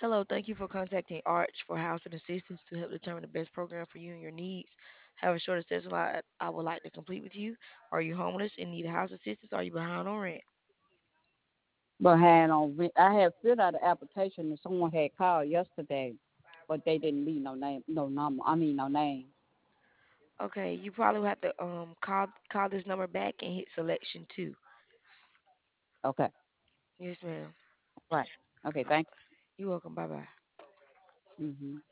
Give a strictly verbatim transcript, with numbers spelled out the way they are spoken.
Hello, thank you for contacting Arch for housing assistance to help determine the best program for you and your needs. Have a short assessment I, I would like to complete with you. Are you homeless and need house assistance? Are you behind on rent? Behind on rent. I had filled out an application and someone had called yesterday, but they didn't leave no name, no number. I mean, no name. Okay, you probably will have to um call call this number back and hit selection two. Okay. Yes, ma'am. Right. Okay. Uh, Thank You're welcome. Bye bye. you. Hmm.